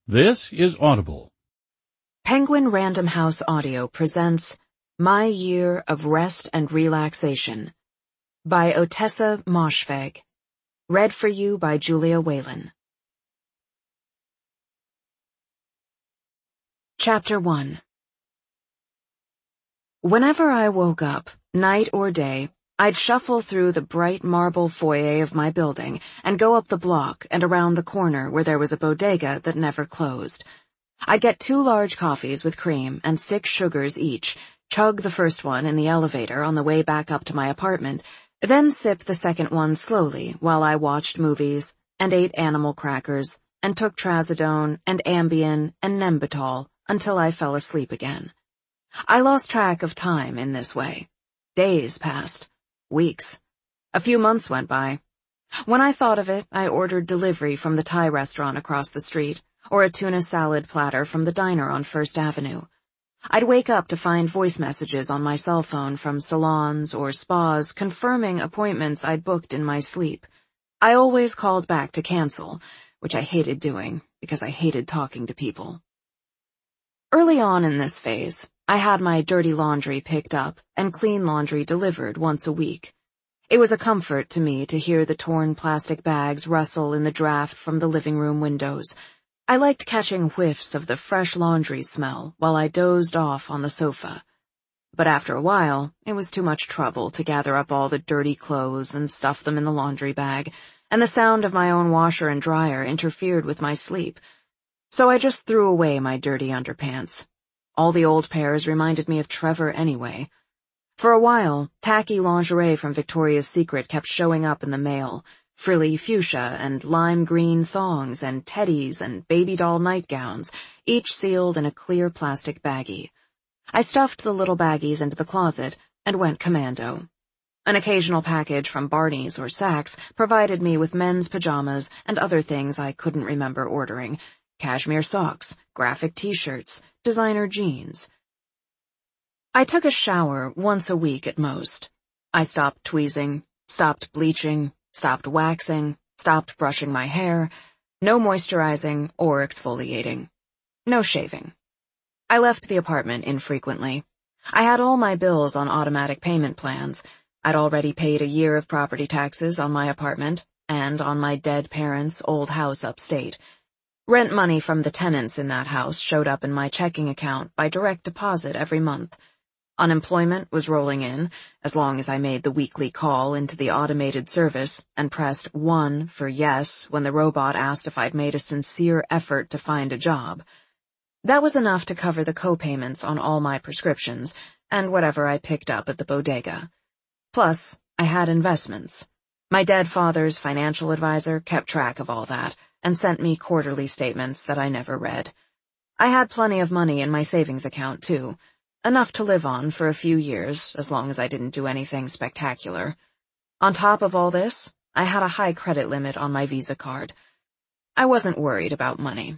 This is Audible. Penguin Random House Audio presents My Year of Rest and Relaxation by Otessa Moshfegh. Read for you by Julia Whalen. Chapter 1. Whenever I woke up, night or day, I'd shuffle through the bright marble foyer of my building and go up the block and around the corner where there was a bodega that never closed. I'd get 2 large coffees with cream and 6 sugars each, chug the first one in the elevator on the way back up to my apartment, then sip the second one slowly while I watched movies and ate animal crackers and took trazodone and Ambien and Nembutal until I fell asleep again. I lost track of time in this way. Days passed. Weeks. A few months went by. When I thought of it, I ordered delivery from the Thai restaurant across the street, or a tuna salad platter from the diner on First Avenue. I'd wake up to find voice messages on my cell phone from salons or spas confirming appointments I'd booked in my sleep. I always called back to cancel, which I hated doing because I hated talking to people. Early on in this phase, I had my dirty laundry picked up and clean laundry delivered once a week. It was a comfort to me to hear the torn plastic bags rustle in the draft from the living room windows. I liked catching whiffs of the fresh laundry smell while I dozed off on the sofa. But after a while, it was too much trouble to gather up all the dirty clothes and stuff them in the laundry bag, and the sound of my own washer and dryer interfered with my sleep. So I just threw away my dirty underpants. All the old pairs reminded me of Trevor anyway. For a while, tacky lingerie from Victoria's Secret kept showing up in the mail, frilly fuchsia and lime green thongs and teddies and baby doll nightgowns, each sealed in a clear plastic baggie. I stuffed the little baggies into the closet and went commando. An occasional package from Barney's or Saks provided me with men's pajamas and other things I couldn't remember ordering. Cashmere socks, graphic t-shirts, designer jeans. I took a shower once a week at most. I stopped tweezing, stopped bleaching, stopped waxing, stopped brushing my hair. No moisturizing or exfoliating. No shaving. I left the apartment infrequently. I had all my bills on automatic payment plans. I'd already paid a year of property taxes on my apartment and on my dead parents' old house upstate. Rent money from the tenants in that house showed up in my checking account by direct deposit every month. Unemployment was rolling in, as long as I made the weekly call into the automated service and pressed 1 for yes when the robot asked if I'd made a sincere effort to find a job. That was enough to cover the co-payments on all my prescriptions and whatever I picked up at the bodega. Plus, I had investments. My dead father's financial advisor kept track of all that and sent me quarterly statements that I never read. I had plenty of money in my savings account, too. Enough to live on for a few years, as long as I didn't do anything spectacular. On top of all this, I had a high credit limit on my Visa card. I wasn't worried about money.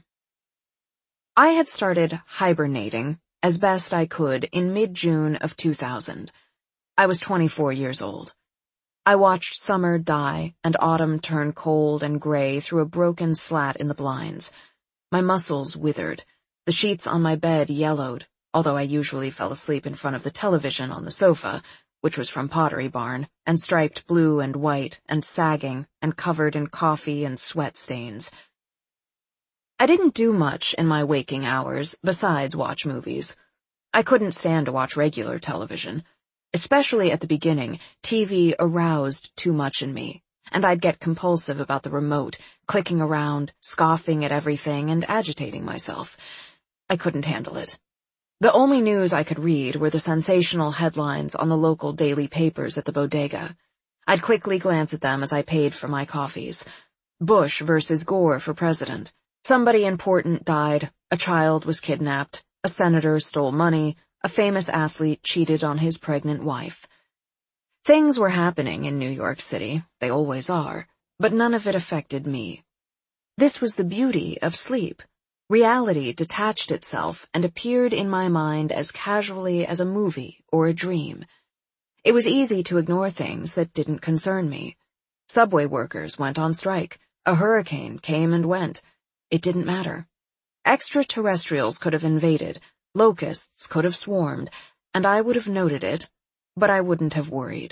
I had started hibernating as best I could in mid-June of 2000. I was 24 years old. I watched summer die and autumn turn cold and gray through a broken slat in the blinds. My muscles withered. The sheets on my bed yellowed, although I usually fell asleep in front of the television on the sofa, which was from Pottery Barn, and striped blue and white and sagging and covered in coffee and sweat stains. I didn't do much in my waking hours besides watch movies. I couldn't stand to watch regular television. Especially at the beginning, TV aroused too much in me, and I'd get compulsive about the remote, clicking around, scoffing at everything, and agitating myself. I couldn't handle it. The only news I could read were the sensational headlines on the local daily papers at the bodega. I'd quickly glance at them as I paid for my coffees. Bush versus Gore for president. Somebody important died. A child was kidnapped. A senator stole money. A famous athlete cheated on his pregnant wife. Things were happening in New York City, they always are, but none of it affected me. This was the beauty of sleep. Reality detached itself and appeared in my mind as casually as a movie or a dream. It was easy to ignore things that didn't concern me. Subway workers went on strike. A hurricane came and went. It didn't matter. Extraterrestrials could have invaded, locusts could have swarmed, and I would have noted it, but I wouldn't have worried.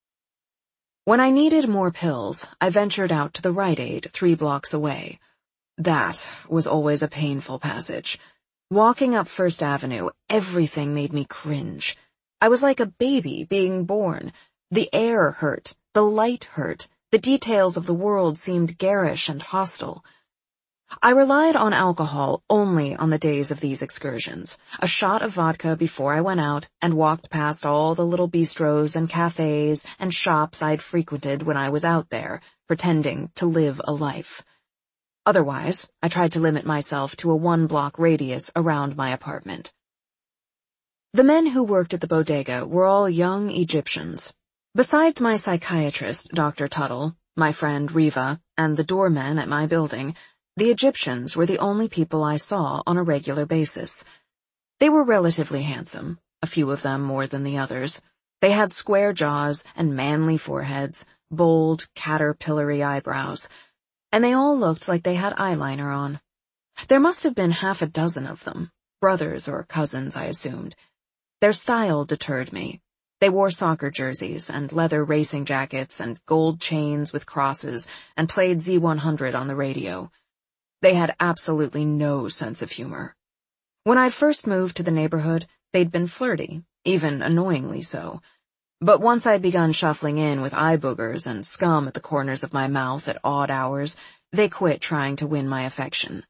When I needed more pills, I ventured out to the Rite Aid 3 blocks away. That was always a painful passage. Walking up First Avenue, everything made me cringe. I was like a baby being born. The air hurt, the light hurt, the details of the world seemed garish and hostile. I relied on alcohol only on the days of these excursions, a shot of vodka before I went out, and walked past all the little bistros and cafes and shops I'd frequented when I was out there, pretending to live a life. Otherwise, I tried to limit myself to a 1-block radius around my apartment. The men who worked at the bodega were all young Egyptians. Besides my psychiatrist, Dr. Tuttle, my friend Riva, and the doormen at my building, the Egyptians were the only people I saw on a regular basis. They were relatively handsome, a few of them more than the others. They had square jaws and manly foreheads, bold, caterpillary eyebrows, and they all looked like they had eyeliner on. There must have been 6 of them, brothers or cousins, I assumed. Their style deterred me. They wore soccer jerseys and leather racing jackets and gold chains with crosses and played Z100 on the radio. They had absolutely no sense of humor. When I'd first moved to the neighborhood, they'd been flirty, even annoyingly so. But once I'd begun shuffling in with eye boogers and scum at the corners of my mouth at odd hours, they quit trying to win my affection.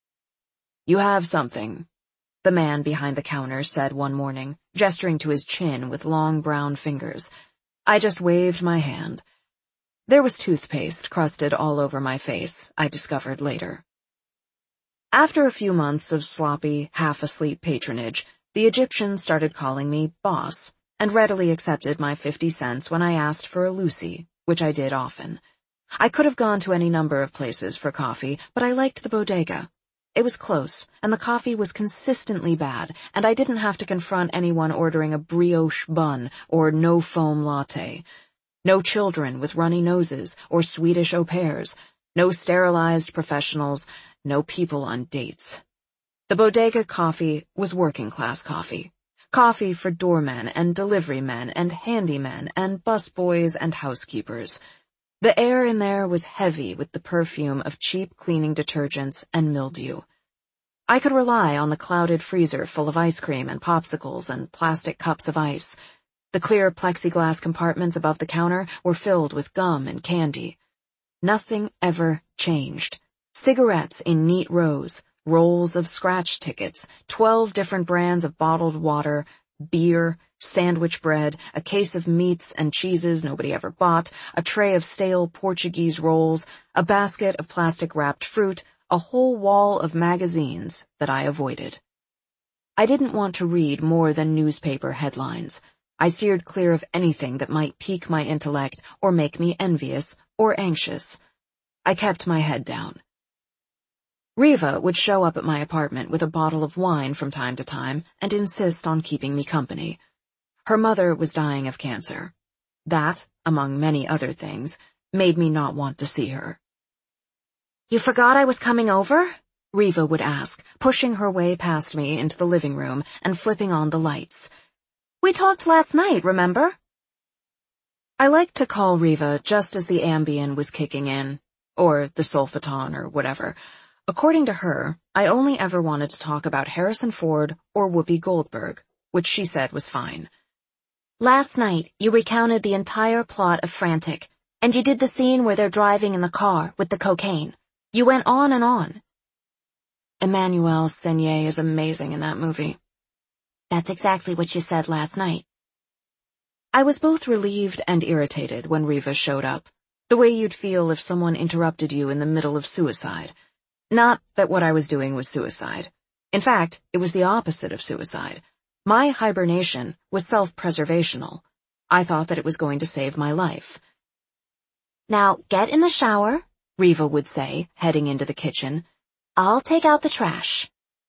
"You have something," the man behind the counter said one morning, gesturing to his chin with long brown fingers. I just waved my hand. There was toothpaste crusted all over my face, I discovered later. After a few months of sloppy, half-asleep patronage, the Egyptians started calling me boss, and readily accepted my 50 cents when I asked for a Lucy, which I did often. I could have gone to any number of places for coffee, but I liked the bodega. It was close, and the coffee was consistently bad, and I didn't have to confront anyone ordering a brioche bun or no-foam latte. No children with runny noses or Swedish au pairs, no sterilized professionals, no people on dates. The bodega coffee was working-class coffee. Coffee for doormen and deliverymen and handymen and busboys and housekeepers. The air in there was heavy with the perfume of cheap cleaning detergents and mildew. I could rely on the clouded freezer full of ice cream and popsicles and plastic cups of ice. The clear plexiglass compartments above the counter were filled with gum and candy. Nothing ever changed. Cigarettes in neat rows, rolls of scratch tickets, 12 different brands of bottled water, beer, sandwich bread, a case of meats and cheeses nobody ever bought, a tray of stale Portuguese rolls, a basket of plastic-wrapped fruit, a whole wall of magazines that I avoided. I didn't want to read more than newspaper headlines. I steered clear of anything that might pique my intellect or make me envious or anxious. I kept my head down. Riva would show up at my apartment with a bottle of wine from time to time and insist on keeping me company. Her mother was dying of cancer. That, among many other things, made me not want to see her. "You forgot I was coming over?" Riva would ask, pushing her way past me into the living room and flipping on the lights. "We talked last night, remember?" I liked to call Riva just as the Ambien was kicking in, or the Sulfaton or whatever. According to her, I only ever wanted to talk about Harrison Ford or Whoopi Goldberg, which she said was fine. "Last night, you recounted the entire plot of Frantic, and you did the scene where they're driving in the car with the cocaine. You went on and on." Emmanuelle Seigner is amazing in that movie. "That's exactly what you said last night." I was both relieved and irritated when Riva showed up, the way you'd feel if someone interrupted you in the middle of suicide. Not that what I was doing was suicide. In fact, it was the opposite of suicide. My hibernation was self-preservational. I thought that it was going to save my life. "Now get in the shower," Riva would say, heading into the kitchen. "I'll take out the trash."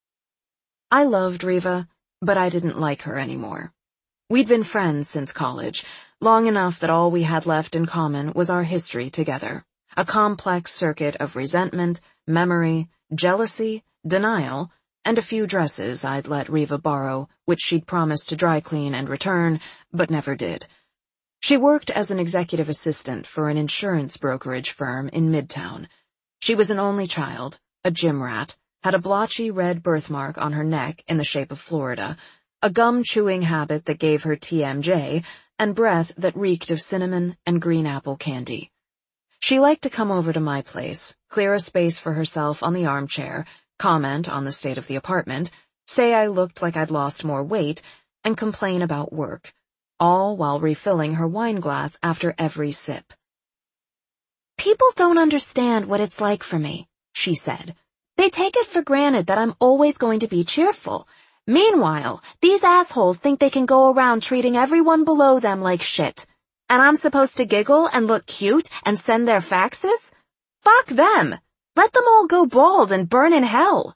I loved Riva, but I didn't like her anymore. We'd been friends since college, long enough that all we had left in common was our history together. A complex circuit of resentment, memory, jealousy, denial, and a few dresses I'd let Riva borrow, which she'd promised to dry clean and return, but never did. She worked as an executive assistant for an insurance brokerage firm in Midtown. She was an only child, a gym rat, had a blotchy red birthmark on her neck in the shape of Florida, a gum-chewing habit that gave her TMJ, and breath that reeked of cinnamon and green apple candy. She liked to come over to my place, clear a space for herself on the armchair, comment on the state of the apartment, say I looked like I'd lost more weight, and complain about work, all while refilling her wine glass after every sip. "People don't understand what it's like for me," she said. "They take it for granted that I'm always going to be cheerful. Meanwhile, these assholes think they can go around treating everyone below them like shit. And I'm supposed to giggle and look cute and send their faxes? Fuck them! Let them all go bald and burn in hell."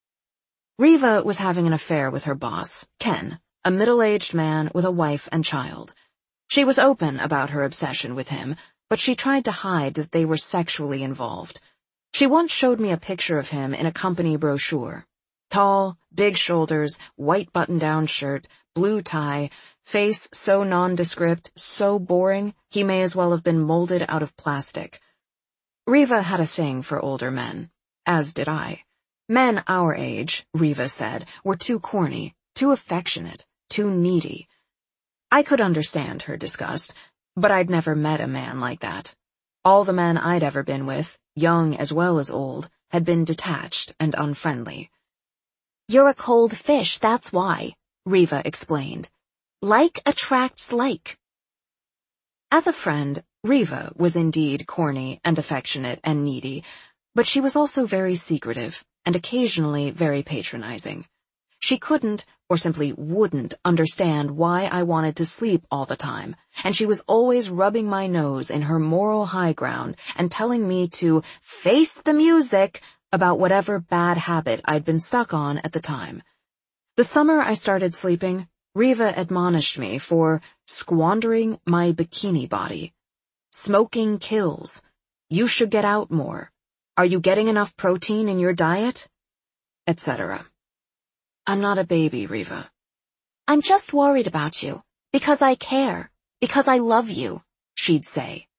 Riva was having an affair with her boss, Ken, a middle-aged man with a wife and child. She was open about her obsession with him, but she tried to hide that they were sexually involved. She once showed me a picture of him in a company brochure. Tall, big shoulders, white button-down shirt, blue tie, face so nondescript, so boring, he may as well have been molded out of plastic. Riva had a thing for older men, as did I. Men our age, Riva said, were too corny, too affectionate, too needy. I could understand her disgust, but I'd never met a man like that. All the men I'd ever been with, young as well as old, had been detached and unfriendly. "You're a cold fish, that's why," Riva explained. "Like attracts like." As a friend, Riva was indeed corny and affectionate and needy, but she was also very secretive and occasionally very patronizing. She couldn't, or simply wouldn't, understand why I wanted to sleep all the time, and she was always rubbing my nose in her moral high ground and telling me to face the music about whatever bad habit I'd been stuck on at the time. The summer I started sleeping, Riva admonished me for squandering my bikini body. "Smoking kills. You should get out more. Are you getting enough protein in your diet?" etc. "I'm not a baby, Riva." "I'm just worried about you, because I care, because I love you," she'd say.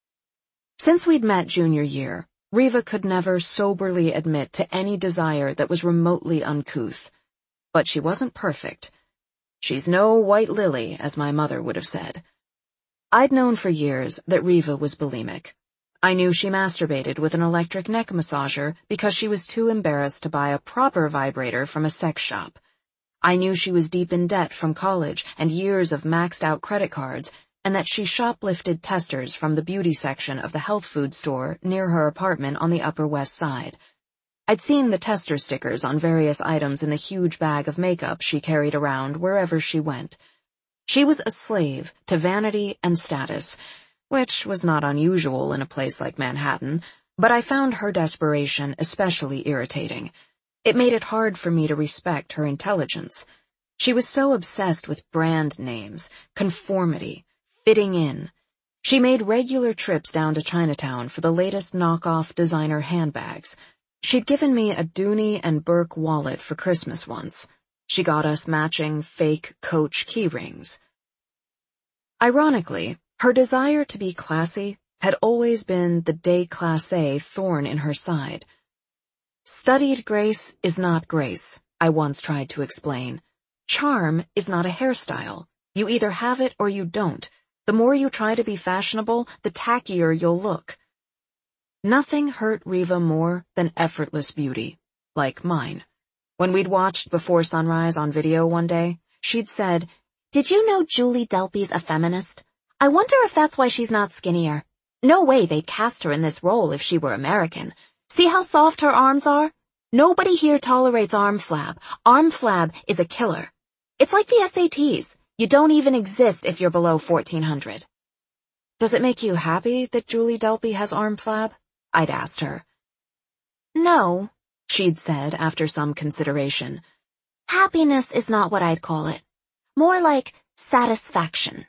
Since we'd met junior year, Riva could never soberly admit to any desire that was remotely uncouth. But she wasn't perfect. She's no white lily, as my mother would have said. I'd known for years that Riva was bulimic. I knew she masturbated with an electric neck massager because she was too embarrassed to buy a proper vibrator from a sex shop. I knew she was deep in debt from college and years of maxed-out credit cards, and that she shoplifted testers from the beauty section of the health food store near her apartment on the Upper West Side. I'd seen the tester stickers on various items in the huge bag of makeup she carried around wherever she went. She was a slave to vanity and status, which was not unusual in a place like Manhattan, but I found her desperation especially irritating. It made it hard for me to respect her intelligence. She was so obsessed with brand names, conformity, fitting in. She made regular trips down to Chinatown for the latest knockoff designer handbags. She'd given me a Dooney and Burke wallet for Christmas once. She got us matching fake Coach key rings. Ironically, her desire to be classy had always been the déclassé thorn in her side. Studied grace is not grace, I once tried to explain. Charm is not a hairstyle. You either have it or you don't. The more you try to be fashionable, the tackier you'll look. Nothing hurt Riva more than effortless beauty, like mine. When we'd watched Before Sunrise on video one day, she'd said, "Did you know Julie Delpy's a feminist? I wonder if that's why she's not skinnier. No way they'd cast her in this role if she were American. See how soft her arms are? Nobody here tolerates arm flab. Arm flab is a killer. It's like the SATs. You don't even exist if you're below 1400. "Does it make you happy that Julie Delpy has arm flab?" I'd asked her. "No," she'd said after some consideration. "Happiness is not what I'd call it. More like satisfaction."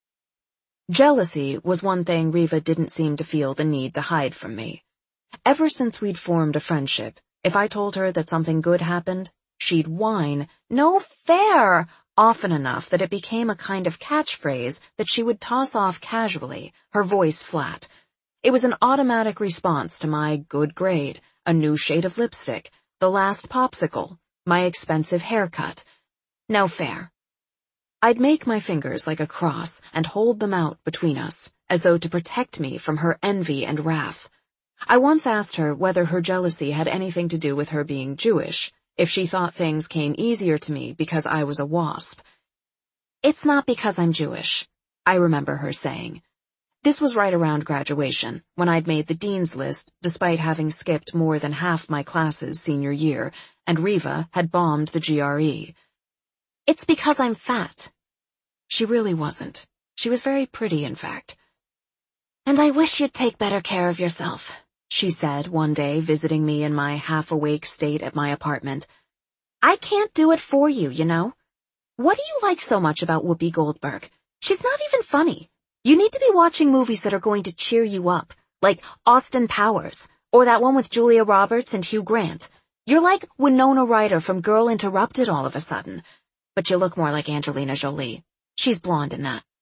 Jealousy was one thing Riva didn't seem to feel the need to hide from me. Ever since we'd formed a friendship, If I told her that something good happened, she'd whine, "No fair," often enough that it became a kind of catchphrase that she would toss off casually, her voice flat. It was an automatic response to my good grade, a new shade of lipstick, the last popsicle, my expensive haircut. No fair. I'd make my fingers like a cross and hold them out between us, as though to protect me from her envy and wrath. I once asked her whether her jealousy had anything to do with her being Jewish, if she thought things came easier to me because I was a WASP. "It's not because I'm Jewish," I remember her saying. This was right around graduation, when I'd made the dean's list despite having skipped more than half my classes senior year, and Riva had bombed the GRE. "It's because I'm fat." She really wasn't. She was very pretty, in fact. "And I wish you'd take better care of yourself," she said one day visiting me in my half-awake state at my apartment. "I can't do it for you, you know. What do you like so much about Whoopi Goldberg? She's not even funny. You need to be watching movies that are going to cheer you up, like Austin Powers, or that one with Julia Roberts and Hugh Grant. You're like Winona Ryder from Girl Interrupted all of a sudden. But you look more like Angelina Jolie. She's blonde in that."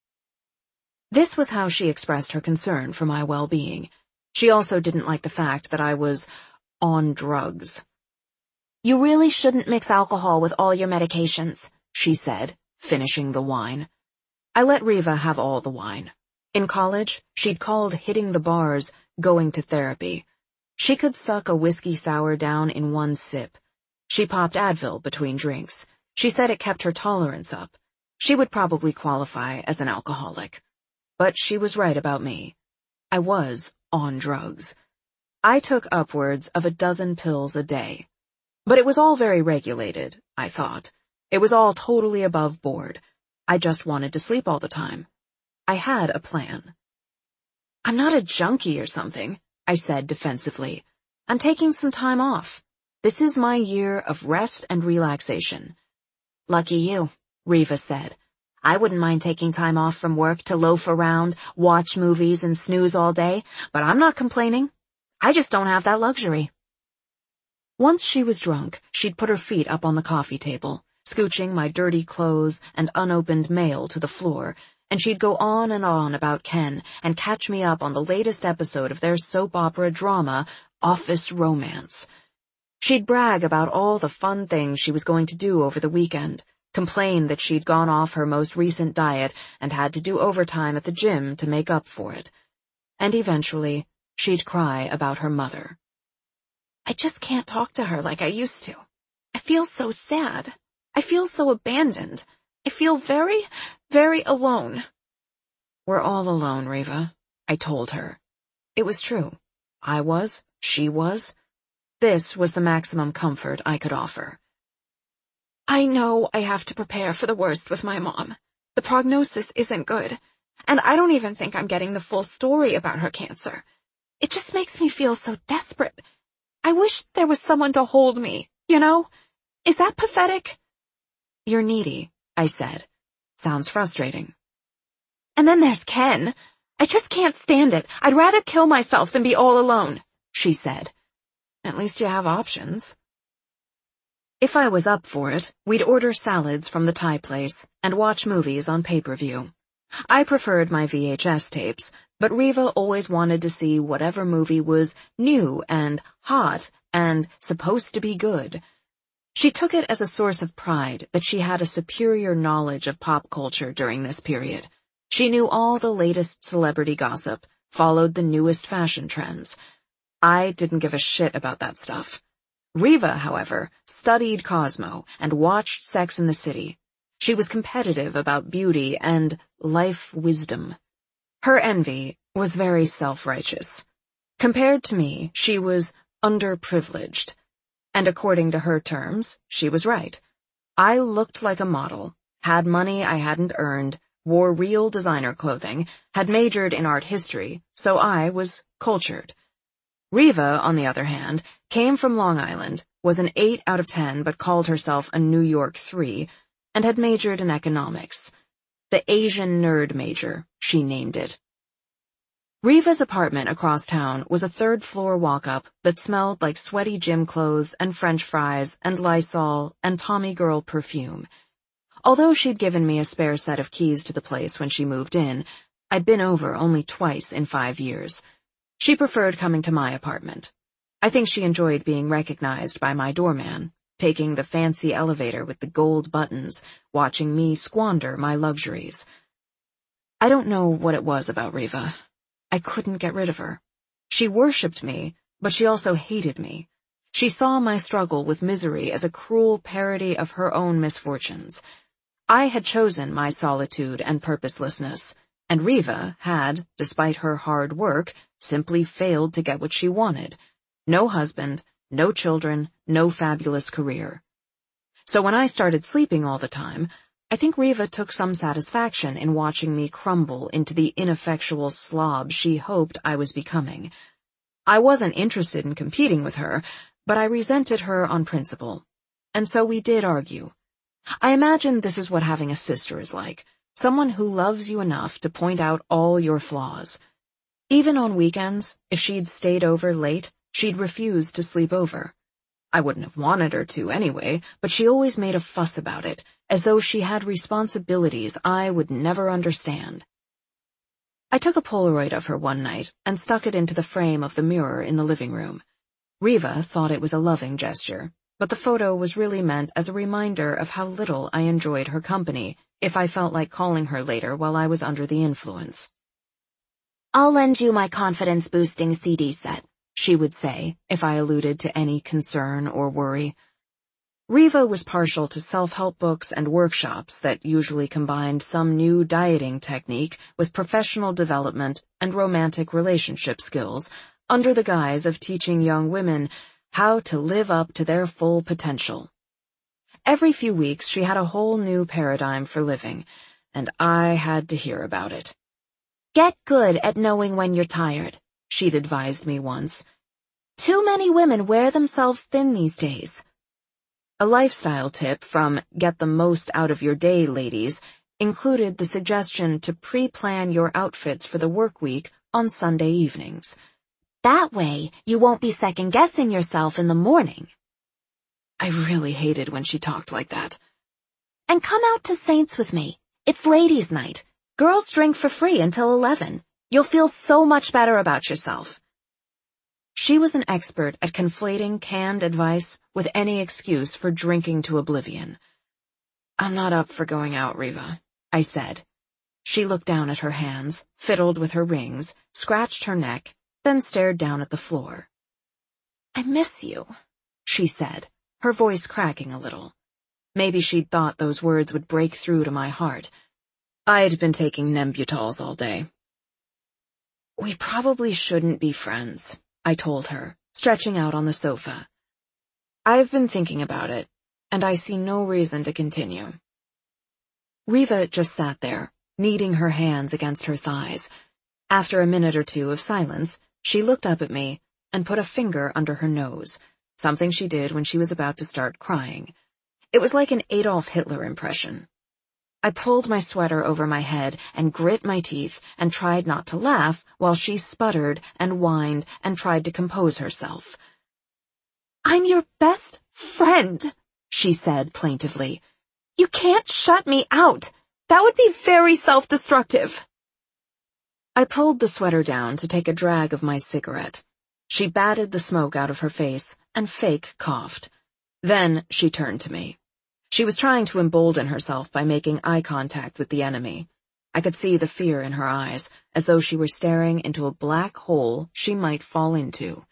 This was how she expressed her concern for my well-being. She also didn't like the fact that I was on drugs. "You really shouldn't mix alcohol with all your medications," she said, finishing the wine. I let Riva have all the wine. In college, she'd called hitting the bars going to therapy. She could suck a whiskey sour down in one sip. She popped Advil between drinks. She said it kept her tolerance up. She would probably qualify as an alcoholic. But she was right about me. I was on drugs. I took upwards of 12 pills a day. But it was all very regulated, I thought. It was all totally above board. I just wanted to sleep all the time. I had a plan. "I'm not a junkie or something," I said defensively. "I'm taking some time off. This is my year of rest and relaxation." "Lucky you," Riva said. "I wouldn't mind taking time off from work to loaf around, watch movies, and snooze all day, but I'm not complaining. I just don't have that luxury." Once she was drunk, she'd put her feet up on the coffee table, scooching my dirty clothes and unopened mail to the floor, and she'd go on and on about Ken and catch me up on the latest episode of their soap opera drama, Office Romance. She'd brag about all the fun things she was going to do over the weekend, complain that she'd gone off her most recent diet and had to do overtime at the gym to make up for it. And eventually, she'd cry about her mother. "I just can't talk to her like I used to. I feel so sad. I feel so abandoned. I feel very, very alone." "We're all alone, Riva," I told her. It was true. I was. She was. This was the maximum comfort I could offer. "I know I have to prepare for the worst with my mom. The prognosis isn't good, and I don't even think I'm getting the full story about her cancer. It just makes me feel so desperate. I wish there was someone to hold me, you know? Is that pathetic?" "You're needy," I said. "Sounds frustrating." "And then there's Ken. I just can't stand it. I'd rather kill myself than be all alone," she said. "At least you have options." If I was up for it, we'd order salads from the Thai place and watch movies on pay-per-view. I preferred my VHS tapes, but Riva always wanted to see whatever movie was new and hot and supposed to be good. She took it as a source of pride that she had a superior knowledge of pop culture during this period. She knew all the latest celebrity gossip, followed the newest fashion trends. I didn't give a shit about that stuff. Riva, however, studied Cosmo and watched Sex and the City. She was competitive about beauty and life wisdom. Her envy was very self-righteous. Compared to me, she was underprivileged. And according to her terms, she was right. I looked like a model, had money I hadn't earned, wore real designer clothing, had majored in art history, so I was cultured. Riva, on the other hand, came from Long Island, was an 8 out of 10 but called herself a New York 3, and had majored in economics. The Asian nerd major, she named it. Riva's apartment across town was a third-floor walk-up that smelled like sweaty gym clothes and French fries and Lysol and Tommy Girl perfume. Although she'd given me a spare set of keys to the place when she moved in, I'd been over only twice in 5 years. She preferred coming to my apartment. I think she enjoyed being recognized by my doorman, taking the fancy elevator with the gold buttons, watching me squander my luxuries. I don't know what it was about Riva. I couldn't get rid of her. She worshipped me, but she also hated me. She saw my struggle with misery as a cruel parody of her own misfortunes. I had chosen my solitude and purposelessness, and Riva had, despite her hard work, simply failed to get what she wanted. No husband, no children, no fabulous career. So when I started sleeping all the time, I think Riva took some satisfaction in watching me crumble into the ineffectual slob she hoped I was becoming. I wasn't interested in competing with her, but I resented her on principle. And so we did argue. I imagine this is what having a sister is like, someone who loves you enough to point out all your flaws. Even on weekends, if she'd stayed over late, she'd refuse to sleep over. I wouldn't have wanted her to anyway, but she always made a fuss about it, as though she had responsibilities I would never understand. I took a Polaroid of her one night and stuck it into the frame of the mirror in the living room. Riva thought it was a loving gesture, but the photo was really meant as a reminder of how little I enjoyed her company if I felt like calling her later while I was under the influence. "I'll lend you my confidence-boosting CD set," she would say if I alluded to any concern or worry. Riva was partial to self-help books and workshops that usually combined some new dieting technique with professional development and romantic relationship skills under the guise of teaching young women how to live up to their full potential. Every few weeks she had a whole new paradigm for living, and I had to hear about it. "Get good at knowing when you're tired," she'd advised me once. "Too many women wear themselves thin these days." A lifestyle tip from Get the Most Out of Your Day ladies included the suggestion to pre-plan your outfits for the work week on Sunday evenings. "That way, you won't be second-guessing yourself in the morning." I really hated when she talked like that. "And come out to Saints with me. It's ladies' night. Girls drink for free until 11. You'll feel so much better about yourself." She was an expert at conflating canned advice with any excuse for drinking to oblivion. "I'm not up for going out, Riva," I said. She looked down at her hands, fiddled with her rings, scratched her neck, then stared down at the floor. "I miss you," she said, her voice cracking a little. Maybe she'd thought those words would break through to my heart. I'd been taking Nembutals all day. "We probably shouldn't be friends," I told her, stretching out on the sofa. "I've been thinking about it, and I see no reason to continue." Riva just sat there, kneading her hands against her thighs. After a minute or two of silence, she looked up at me and put a finger under her nose, something she did when she was about to start crying. It was like an Adolf Hitler impression. I pulled my sweater over my head and grit my teeth and tried not to laugh while she sputtered and whined and tried to compose herself. "I'm your best friend," she said plaintively. "You can't shut me out. That would be very self-destructive." I pulled the sweater down to take a drag of my cigarette. She batted the smoke out of her face and fake coughed. Then she turned to me. She was trying to embolden herself by making eye contact with the enemy. I could see the fear in her eyes, as though she were staring into a black hole she might fall into.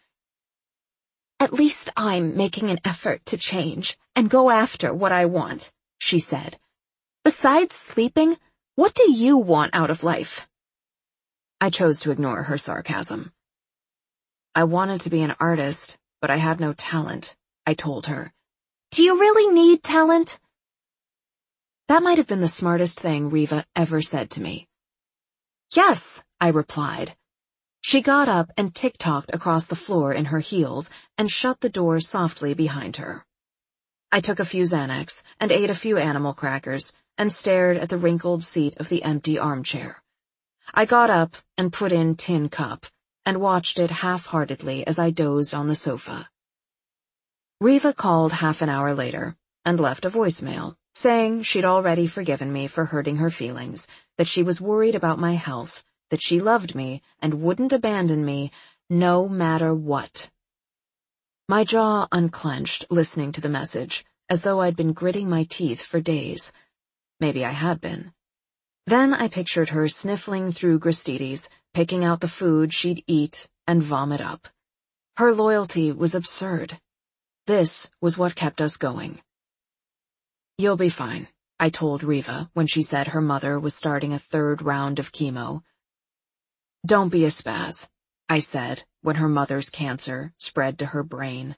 "At least I'm making an effort to change and go after what I want," she said. "Besides sleeping, what do you want out of life?" I chose to ignore her sarcasm. "I wanted to be an artist, but I had no talent," I told her. "Do you really need talent?" That might have been the smartest thing Riva ever said to me. "Yes," I replied. She got up and tick-tocked across the floor in her heels and shut the door softly behind her. I took a few Xanax and ate a few animal crackers and stared at the wrinkled seat of the empty armchair. I got up and put in Tin Cup and watched it half-heartedly as I dozed on the sofa. Riva called half an hour later and left a voicemail, saying she'd already forgiven me for hurting her feelings, that she was worried about my health, that she loved me and wouldn't abandon me no matter what. My jaw unclenched listening to the message, as though I'd been gritting my teeth for days. Maybe I had been. Then I pictured her sniffling through Gristedes, picking out the food she'd eat and vomit up. Her loyalty was absurd. This was what kept us going. "You'll be fine," I told Riva when she said her mother was starting a 3rd round of chemo. "Don't be a spaz," I said when her mother's cancer spread to her brain.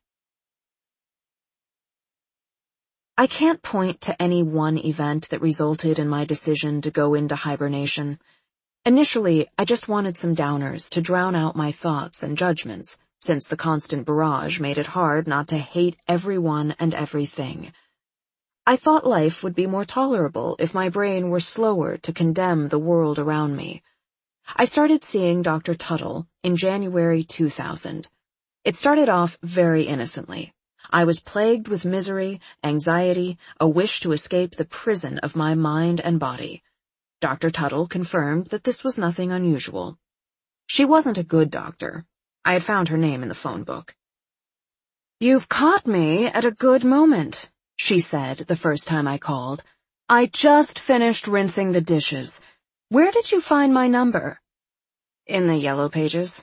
I can't point to any one event that resulted in my decision to go into hibernation. Initially, I just wanted some downers to drown out my thoughts and judgments, since the constant barrage made it hard not to hate everyone and everything. I thought life would be more tolerable if my brain were slower to condemn the world around me. I started seeing Dr. Tuttle in January 2000. It started off very innocently. I was plagued with misery, anxiety, a wish to escape the prison of my mind and body. Dr. Tuttle confirmed that this was nothing unusual. She wasn't a good doctor. I had found her name in the phone book. "You've caught me at a good moment," she said the first time I called. "I just finished rinsing the dishes. Where did you find my number?" "In the yellow pages."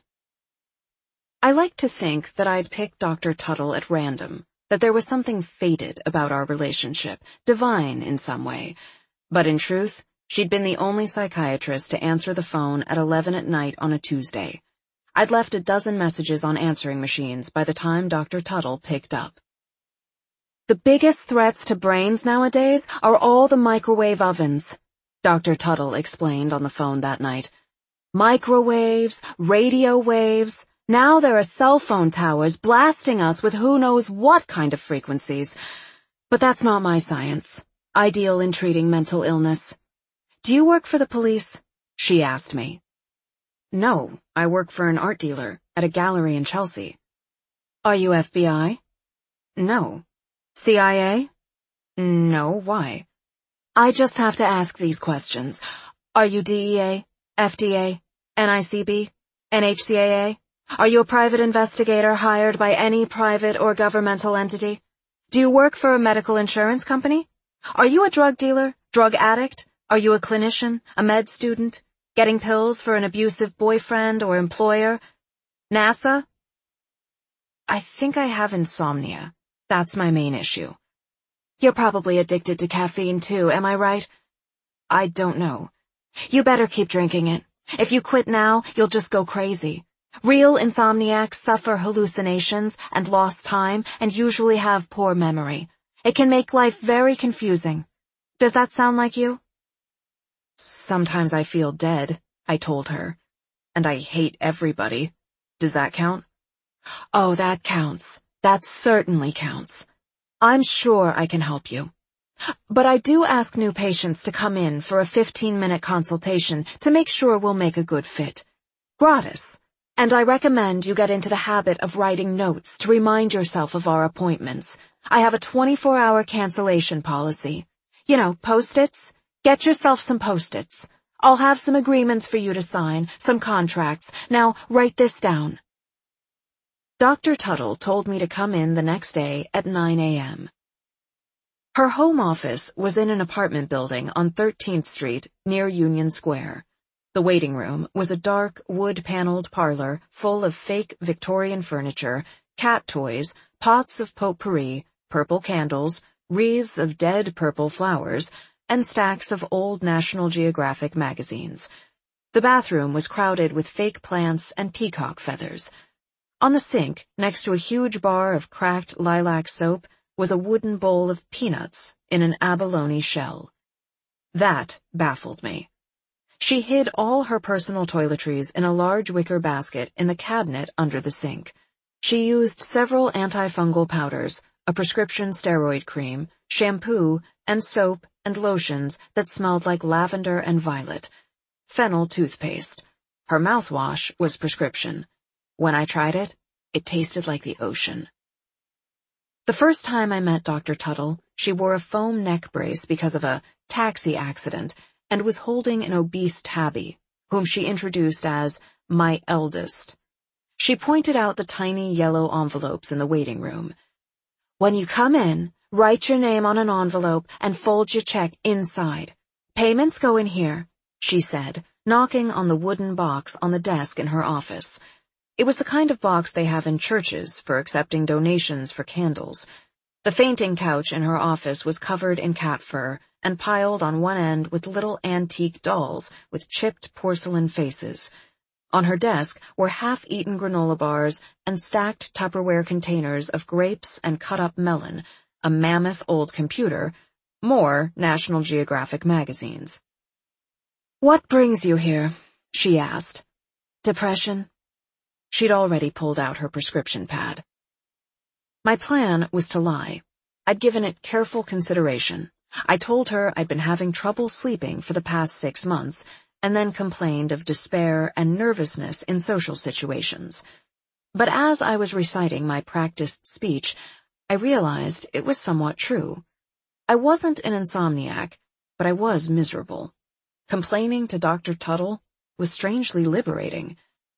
I like to think that I'd picked Dr. Tuttle at random, that there was something fated about our relationship, divine in some way. But in truth, she'd been the only psychiatrist to answer the phone at 11 at night on a Tuesday. I'd left a dozen messages on answering machines by the time Dr. Tuttle picked up. "The biggest threats to brains nowadays are all the microwave ovens," Dr. Tuttle explained on the phone that night. "Microwaves, radio waves. Now there are cell phone towers blasting us with who knows what kind of frequencies. But that's not my science. I deal in treating mental illness." "Do you work for the police?" she asked me. "No, I work for an art dealer at a gallery in Chelsea." "Are you FBI?" "No." "CIA?" "No, why?" "I just have to ask these questions. Are you DEA, FDA, NICB, NHCAA? Are you a private investigator hired by any private or governmental entity? Do you work for a medical insurance company? Are you a drug dealer, drug addict? Are you a clinician, a med student, getting pills for an abusive boyfriend or employer? NASA?" "I think I have insomnia. That's my main issue." "You're probably addicted to caffeine too, am I right?" "I don't know." "You better keep drinking it. If you quit now, you'll just go crazy. Real insomniacs suffer hallucinations and lost time and usually have poor memory. It can make life very confusing. Does that sound like you?" "Sometimes I feel dead," I told her. "And I hate everybody. Does that count?" "Oh, that counts. That certainly counts. I'm sure I can help you. But I do ask new patients to come in for a 15-minute consultation to make sure we'll make a good fit. Gratis. And I recommend you get into the habit of writing notes to remind yourself of our appointments. I have a 24-hour cancellation policy. You know, Post-its. Get yourself some Post-its. I'll have some agreements for you to sign, some contracts. Now, write this down." Dr. Tuttle told me to come in the next day at 9 a.m. Her home office was in an apartment building on 13th Street near Union Square. The waiting room was a dark, wood-paneled parlor full of fake Victorian furniture, cat toys, pots of potpourri, purple candles, wreaths of dead purple flowers, and stacks of old National Geographic magazines. The bathroom was crowded with fake plants and peacock feathers. On the sink, next to a huge bar of cracked lilac soap, was a wooden bowl of peanuts in an abalone shell. That baffled me. She hid all her personal toiletries in a large wicker basket in the cabinet under the sink. She used several antifungal powders, a prescription steroid cream, shampoo, and soap and lotions that smelled like lavender and violet. Fennel toothpaste. Her mouthwash was prescription. When I tried it, it tasted like the ocean. The first time I met Dr. Tuttle, she wore a foam neck brace because of a taxi accident and was holding an obese tabby, whom she introduced as my eldest. She pointed out the tiny yellow envelopes in the waiting room. When you come in, write your name on an envelope and fold your check inside. Payments go in here, she said, knocking on the wooden box on the desk in her office. It was the kind of box they have in churches for accepting donations for candles. The fainting couch in her office was covered in cat fur and piled on one end with little antique dolls with chipped porcelain faces. On her desk were half-eaten granola bars and stacked Tupperware containers of grapes and cut-up melon, a mammoth old computer, more National Geographic magazines. "What brings you here?" she asked. "Depression?" She'd already pulled out her prescription pad. My plan was to lie. I'd given it careful consideration. I told her I'd been having trouble sleeping for the past 6 months, and then complained of despair and nervousness in social situations. But as I was reciting my practiced speech, I realized it was somewhat true. I wasn't an insomniac, but I was miserable. Complaining to Dr. Tuttle was strangely liberating.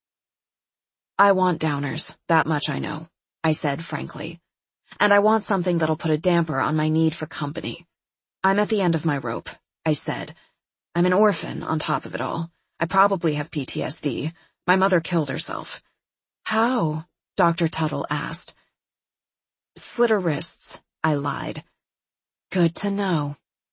"I want downers, that much I know," I said frankly. "And I want something that'll put a damper on my need for company. I'm at the end of my rope," I said. "I'm an orphan on top of it all. I probably have PTSD. My mother killed herself." "How?" Dr. Tuttle asked. "Slit her wrists," I lied. "Good to know."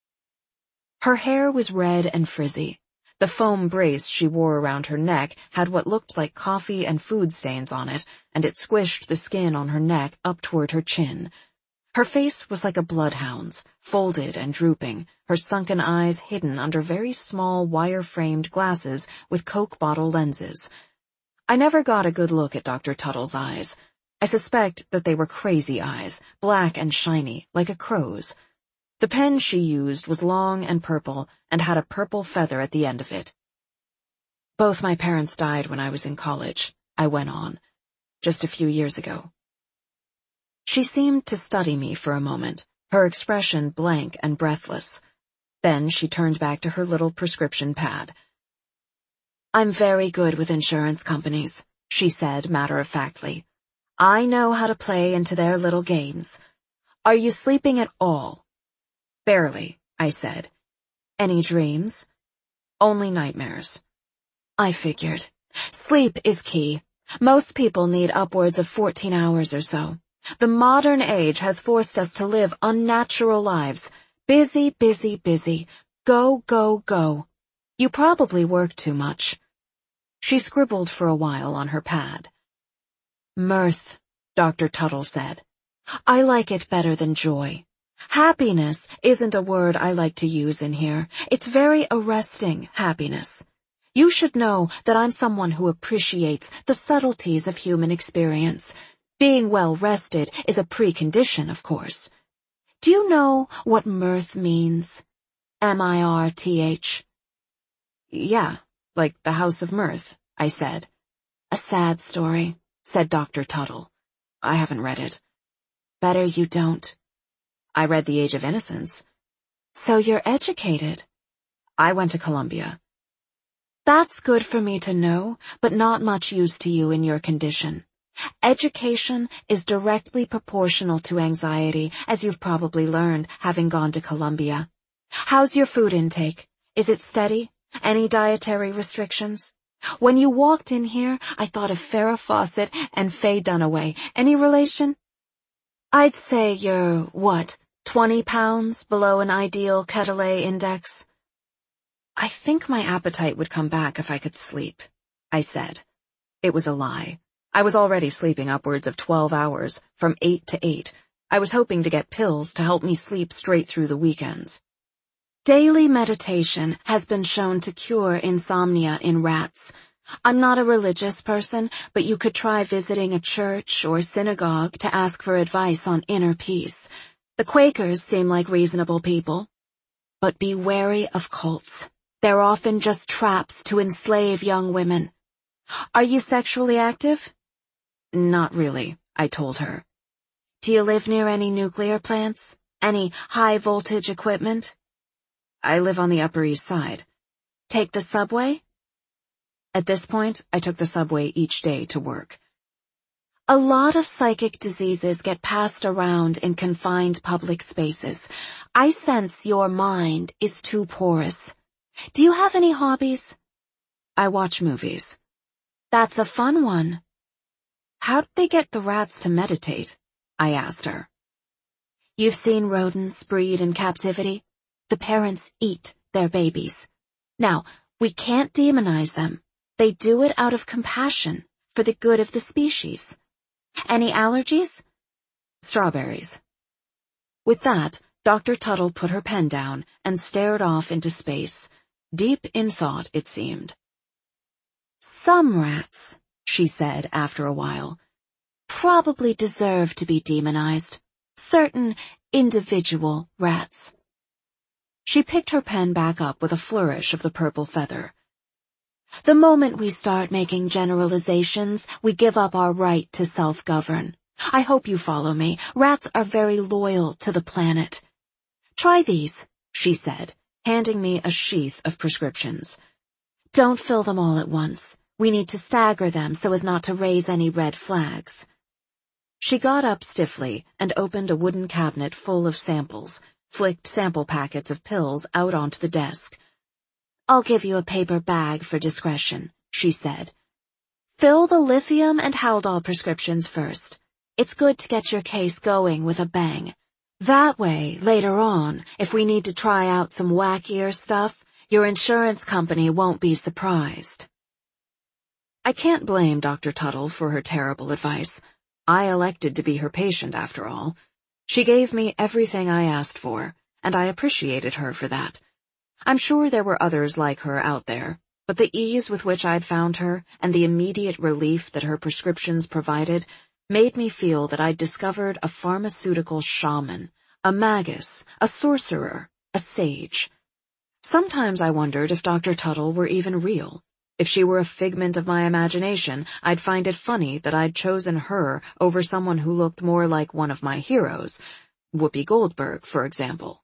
Her hair was red and frizzy. The foam brace she wore around her neck had what looked like coffee and food stains on it, and it squished the skin on her neck up toward her chin. Her face was like a bloodhound's, folded and drooping, her sunken eyes hidden under very small wire-framed glasses with Coke bottle lenses. I never got a good look at Dr. Tuttle's eyes. I suspect that they were crazy eyes, black and shiny, like a crow's. The pen she used was long and purple and had a purple feather at the end of it. "Both my parents died when I was in college," I went on, "just a few years ago." She seemed to study me for a moment, her expression blank and breathless. Then she turned back to her little prescription pad. "I'm very good with insurance companies," she said matter-of-factly. "I know how to play into their little games. Are you sleeping at all?" "Barely," I said. "Any dreams?" "Only nightmares." I figured. Sleep is key. Most people need upwards of 14 hours or so. The modern age has forced us to live unnatural lives. Busy, busy, busy. Go, go, go. You probably work too much. She scribbled for a while on her pad. "Mirth," Dr. Tuttle said. "I like it better than joy. Happiness isn't a word I like to use in here. It's very arresting, happiness. You should know that I'm someone who appreciates the subtleties of human experience. Being well rested is a precondition, of course. Do you know what mirth means? M-I-R-T-H. "Yeah, like the House of Mirth," I said. "A sad story," said Dr. Tuttle. "I haven't read it." "Better you don't." "I read The Age of Innocence." "So you're educated." "I went to Columbia." "That's good for me to know, but not much use to you in your condition. Education is directly proportional to anxiety, as you've probably learned, having gone to Columbia. How's your food intake? Is it steady? Any dietary restrictions? When you walked in here, I thought of Farrah Fawcett and Faye Dunaway. Any relation?" "I'd say you're, 20 pounds below an ideal Quetelet index?" "I think my appetite would come back if I could sleep," I said. It was a lie. I was already sleeping upwards of 12 hours, from 8 to 8. I was hoping to get pills to help me sleep straight through the weekends. Daily meditation has been shown to cure insomnia in rats. I'm not a religious person, but you could try visiting a church or synagogue to ask for advice on inner peace. The Quakers seem like reasonable people. But be wary of cults. They're often just traps to enslave young women. Are you sexually active? Not really, I told her. Do you live near any nuclear plants? Any high-voltage equipment? I live on the Upper East Side. Take the subway? At this point, I took the subway each day to work. A lot of psychic diseases get passed around in confined public spaces. I sense your mind is too porous. Do you have any hobbies? I watch movies. That's a fun one. How'd they get the rats to meditate? I asked her. You've seen rodents breed in captivity? The parents eat their babies. Now, we can't demonize them. They do it out of compassion for the good of the species. Any allergies? Strawberries. With that, Dr. Tuttle put her pen down and stared off into space, deep in thought, it seemed. Some rats, she said after a while, probably deserve to be demonized. Certain individual rats. She picked her pen back up with a flourish of the purple feather. The moment we start making generalizations, we give up our right to self-govern. I hope you follow me. Rats are very loyal to the planet. Try these, she said, handing me a sheath of prescriptions. Don't fill them all at once. We need to stagger them so as not to raise any red flags. She got up stiffly and opened a wooden cabinet full of samples, flicked sample packets of pills out onto the desk. I'll give you a paper bag for discretion, she said. Fill the lithium and Haldol prescriptions first. It's good to get your case going with a bang. That way, later on, if we need to try out some wackier stuff, your insurance company won't be surprised. I can't blame Dr. Tuttle for her terrible advice. I elected to be her patient after all. She gave me everything I asked for, and I appreciated her for that. I'm sure there were others like her out there, but the ease with which I'd found her and the immediate relief that her prescriptions provided made me feel that I'd discovered a pharmaceutical shaman, a magus, a sorcerer, a sage. Sometimes I wondered if Dr. Tuttle were even real. If she were a figment of my imagination, I'd find it funny that I'd chosen her over someone who looked more like one of my heroes, Whoopi Goldberg, for example.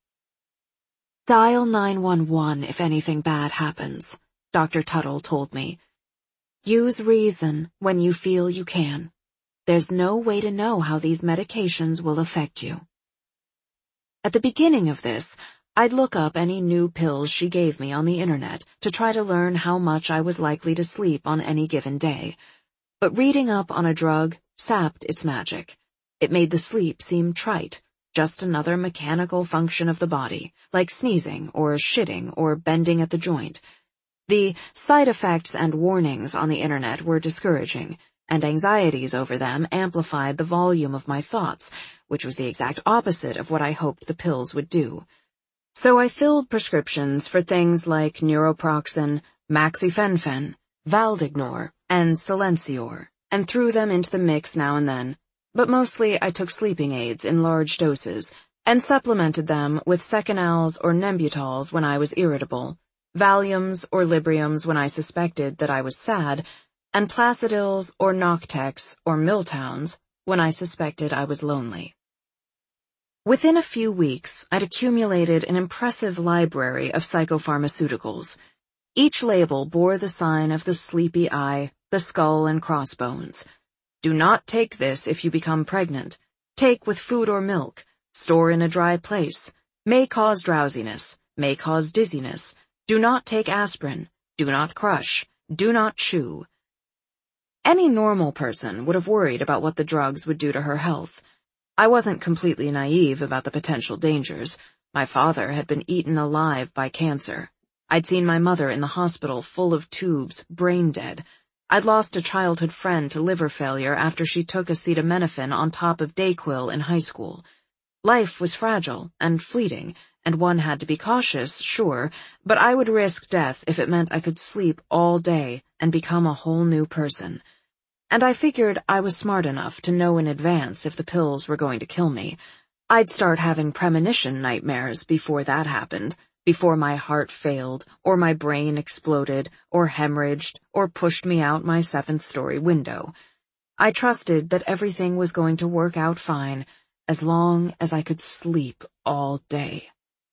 Dial 911 if anything bad happens, Dr. Tuttle told me. Use reason when you feel you can. There's no way to know how these medications will affect you. At the beginning of this, I'd look up any new pills she gave me on the internet to try to learn how much I was likely to sleep on any given day. But reading up on a drug sapped its magic. It made the sleep seem trite, just another mechanical function of the body, like sneezing or shitting or bending at the joint. The side effects and warnings on the internet were discouraging, and anxieties over them amplified the volume of my thoughts, which was the exact opposite of what I hoped the pills would do. So I filled prescriptions for things like Neuroproxen, Maxifenfen, Valdignor, and Silencior, and threw them into the mix now and then. But mostly I took sleeping aids in large doses, and supplemented them with Seconals or Nembutols when I was irritable, Valiums or Libriums when I suspected that I was sad, and Placidils or Noctex or Miltowns when I suspected I was lonely. Within a few weeks, I'd accumulated an impressive library of psychopharmaceuticals. Each label bore the sign of the sleepy eye, the skull and crossbones. Do not take this if you become pregnant. Take with food or milk. Store in a dry place. May cause drowsiness. May cause dizziness. Do not take aspirin. Do not crush. Do not chew. Any normal person would have worried about what the drugs would do to her health. I wasn't completely naive about the potential dangers. My father had been eaten alive by cancer. I'd seen my mother in the hospital full of tubes, brain dead. I'd lost a childhood friend to liver failure after she took acetaminophen on top of Dayquil in high school. Life was fragile and fleeting, and one had to be cautious, sure, but I would risk death if it meant I could sleep all day and become a whole new person. And I figured I was smart enough to know in advance if the pills were going to kill me. I'd start having premonition nightmares before that happened. before my heart failed, or my brain exploded, or hemorrhaged, or pushed me out my 7th-story window. I trusted that everything was going to work out fine, as long as I could sleep all day.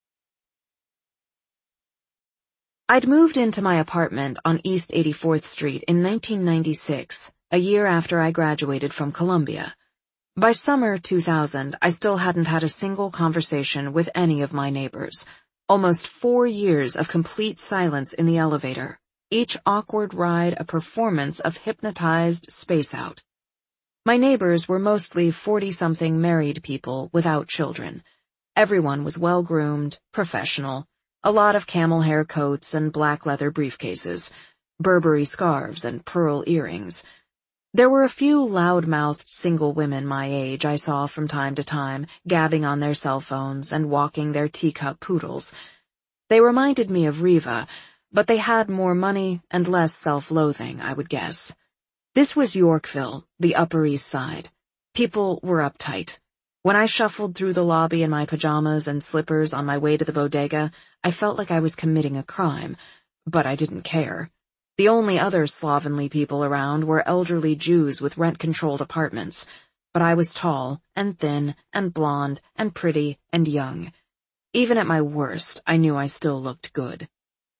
I'd moved into my apartment on East 84th Street in 1996, a year after I graduated from Columbia. By summer 2000, I still hadn't had a single conversation with any of my neighbors. Almost 4 years of complete silence in the elevator, each awkward ride a performance of hypnotized space-out. My neighbors were mostly 40-something married people without children. Everyone was well-groomed, professional, a lot of camel hair coats and black leather briefcases, Burberry scarves and pearl earrings. There were a few loud-mouthed single women my age I saw from time to time, gabbing on their cell phones and walking their teacup poodles. They reminded me of Riva, but they had more money and less self-loathing, I would guess. This was Yorkville, the Upper East Side. People were uptight. When I shuffled through the lobby in my pajamas and slippers on my way to the bodega, I felt like I was committing a crime, but I didn't care. The only other slovenly people around were elderly Jews with rent-controlled apartments, but I was tall and thin and blonde and pretty and young. Even at my worst, I knew I still looked good.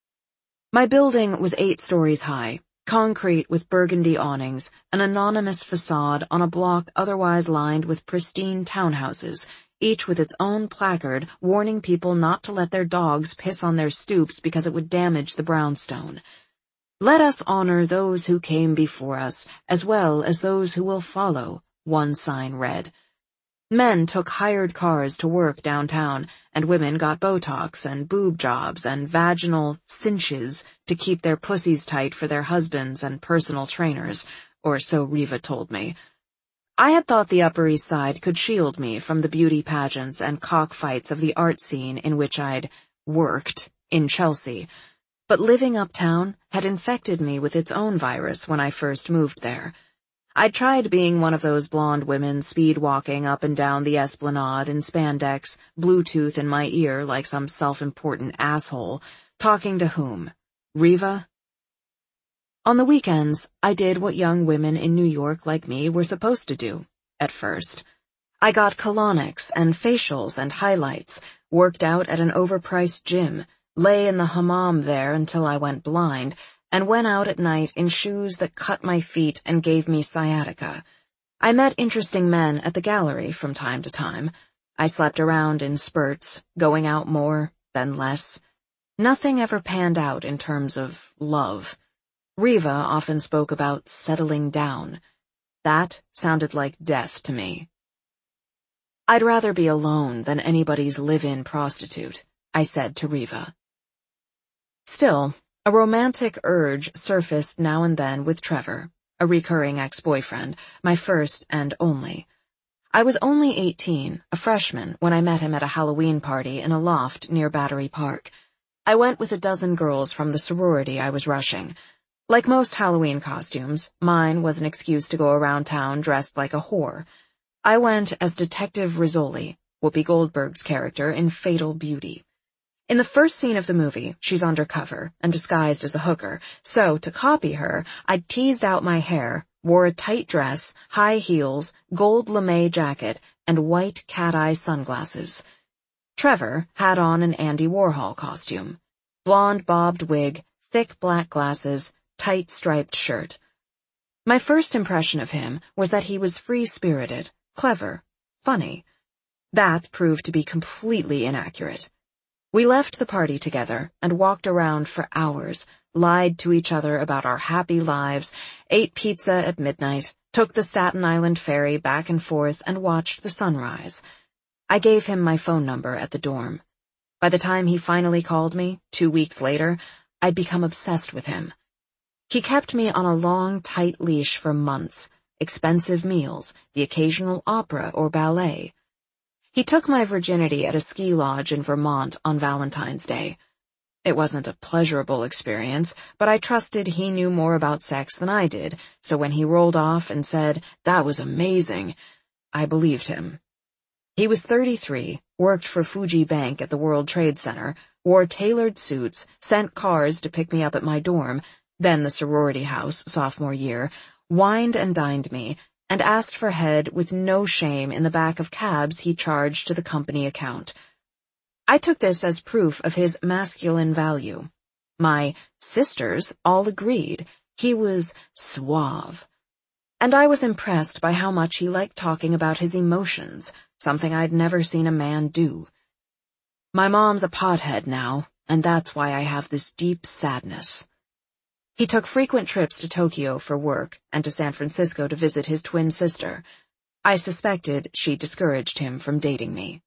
My building was 8 stories high, concrete with burgundy awnings, an anonymous facade on a block otherwise lined with pristine townhouses, each with its own placard warning people not to let their dogs piss on their stoops because it would damage the brownstone. Let us honor those who came before us, as well as those who will follow, one sign read. Men took hired cars to work downtown, and women got Botox and boob jobs and vaginal cinches to keep their pussies tight for their husbands and personal trainers, or so Riva told me. I had thought the Upper East Side could shield me from the beauty pageants and cockfights of the art scene in which I'd worked in Chelsea, but living uptown had infected me with its own virus when I first moved there. I'd tried being one of those blonde women speed-walking up and down the Esplanade in spandex, Bluetooth in my ear like some self-important asshole, talking to whom? Riva? On the weekends, I did what young women in New York like me were supposed to do, at first. I got colonics and facials and highlights, worked out at an overpriced gym, lay in the hammam there until I went blind, and went out at night in shoes that cut my feet and gave me sciatica. I met interesting men at the gallery from time to time. I slept around in spurts, going out more, then less. Nothing ever panned out in terms of love. Riva often spoke about settling down. That sounded like death to me. I'd rather be alone than anybody's live-in prostitute, I said to Riva. Still, a romantic urge surfaced now and then with Trevor, a recurring ex-boyfriend, my first and only. I was only 18, a freshman, when I met him at a Halloween party in a loft near Battery Park. I went with a dozen girls from the sorority I was rushing. Like most Halloween costumes, mine was an excuse to go around town dressed like a whore. I went as Detective Rizzoli, Whoopi Goldberg's character in Fatal Beauty. In the first scene of the movie, she's undercover and disguised as a hooker, so to copy her, I teased out my hair, wore a tight dress, high heels, gold lame jacket, and white cat-eye sunglasses. Trevor had on an Andy Warhol costume. Blonde bobbed wig, thick black glasses, tight striped shirt. My first impression of him was that he was free-spirited, clever, funny. That proved to be completely inaccurate. We left the party together and walked around for hours, lied to each other about our happy lives, ate pizza at midnight, took the Staten Island ferry back and forth, and watched the sunrise. I gave him my phone number at the dorm. By the time he finally called me, 2 weeks later, I'd become obsessed with him. He kept me on a long, tight leash for months, expensive meals, the occasional opera or ballet. He took my virginity at a ski lodge in Vermont on Valentine's Day. It wasn't a pleasurable experience, but I trusted he knew more about sex than I did, so when he rolled off and said, "That was amazing," I believed him. He was 33, worked for Fuji Bank at the World Trade Center, wore tailored suits, sent cars to pick me up at my dorm, then the sorority house sophomore year, wined and dined me, and asked for head with no shame in the back of cabs he charged to the company account. I took this as proof of his masculine value. My sisters all agreed he was suave. And I was impressed by how much he liked talking about his emotions, something I'd never seen a man do. My mom's a pothead now, and that's why I have this deep sadness. He took frequent trips to Tokyo for work and to San Francisco to visit his twin sister. I suspected she discouraged him from dating me.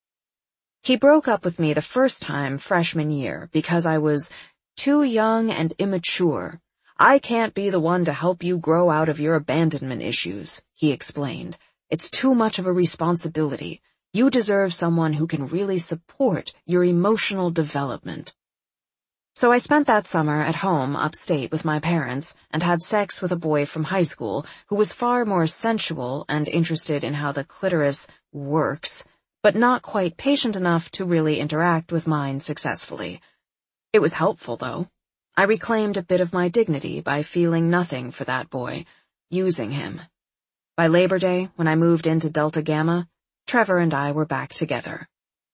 He broke up with me the first time freshman year because I was too young and immature. I can't be the one to help you grow out of your abandonment issues, he explained. It's too much of a responsibility. You deserve someone who can really support your emotional development. So I spent that summer at home upstate with my parents and had sex with a boy from high school who was far more sensual and interested in how the clitoris works, but not quite patient enough to really interact with mine successfully. It was helpful, though. I reclaimed a bit of my dignity by feeling nothing for that boy, using him. By Labor Day, when I moved into Delta Gamma, Trevor and I were back together.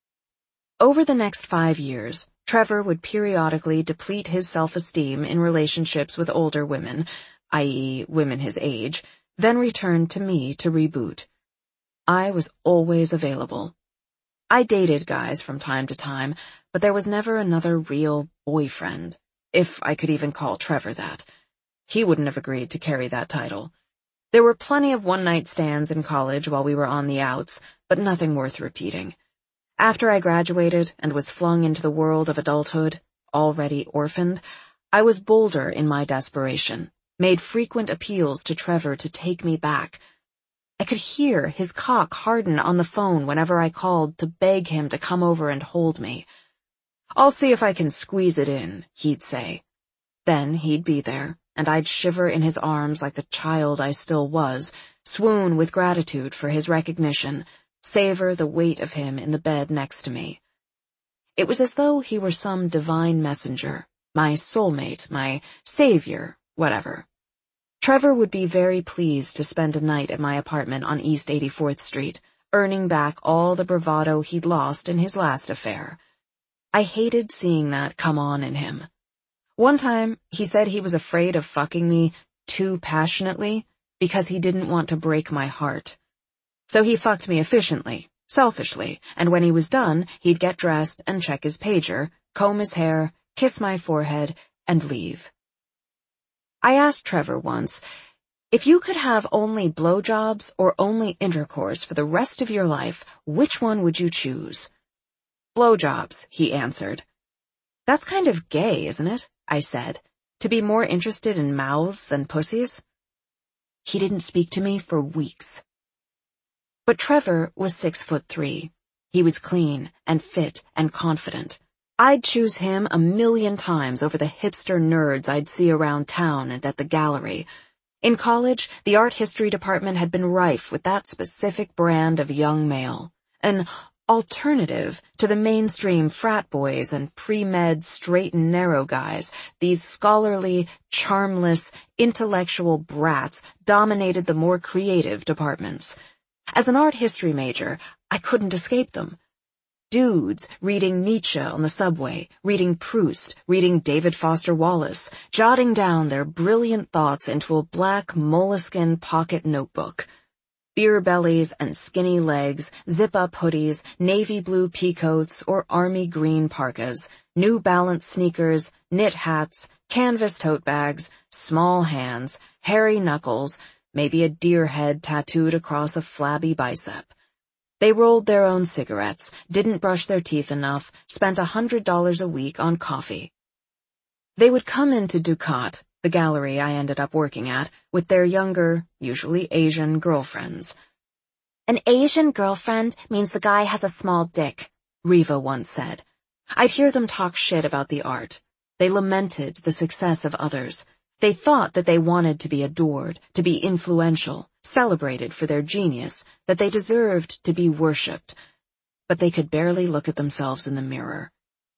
Over the next 5 years, Trevor would periodically deplete his self-esteem in relationships with older women, i.e., women his age, then return to me to reboot. I was always available. I dated guys from time to time, but there was never another real boyfriend, if I could even call Trevor that. He wouldn't have agreed to carry that title. There were plenty of one-night stands in college while we were on the outs, but nothing worth repeating. After I graduated and was flung into the world of adulthood, already orphaned, I was bolder in my desperation, made frequent appeals to Trevor to take me back. I could hear his cock harden on the phone whenever I called to beg him to come over and hold me. I'll see if I can squeeze it in, he'd say. Then he'd be there, and I'd shiver in his arms like the child I still was, swoon with gratitude for his recognition, savor the weight of him in the bed next to me. It was as though he were some divine messenger, my soulmate, my savior, whatever. Trevor would be very pleased to spend a night at my apartment on East 84th Street, earning back all the bravado he'd lost in his last affair. I hated seeing that come on in him. One time, he said he was afraid of fucking me too passionately because he didn't want to break my heart. So he fucked me efficiently, selfishly, and when he was done, he'd get dressed and check his pager, comb his hair, kiss my forehead, and leave. I asked Trevor once, if you could have only blowjobs or only intercourse for the rest of your life, which one would you choose? Blowjobs, he answered. That's kind of gay, isn't it? I said, to be more interested in mouths than pussies. He didn't speak to me for weeks. But Trevor was 6'3". He was clean and fit and confident. I'd choose him 1,000,000 times over the hipster nerds I'd see around town and at the gallery. In college, the art history department had been rife with that specific brand of young male, an alternative to the mainstream frat boys and pre-med straight and narrow guys. These scholarly, charmless, intellectual brats dominated the more creative departments. As an art history major, I couldn't escape them. Dudes reading Nietzsche on the subway, reading Proust, reading David Foster Wallace, jotting down their brilliant thoughts into a black moleskin pocket notebook. Beer bellies and skinny legs, zip-up hoodies, navy blue peacoats or army green parkas, New Balance sneakers, knit hats, canvas tote bags, small hands, hairy knuckles, maybe a deer head tattooed across a flabby bicep. They rolled their own cigarettes, didn't brush their teeth enough, spent $100 a week on coffee. They would come into Ducat, the gallery I ended up working at, with their younger, usually Asian girlfriends. An Asian girlfriend means the guy has a small dick, Riva once said. I'd hear them talk shit about the art. They lamented the success of others. They thought that they wanted to be adored, to be influential, celebrated for their genius, that they deserved to be worshipped. But they could barely look at themselves in the mirror.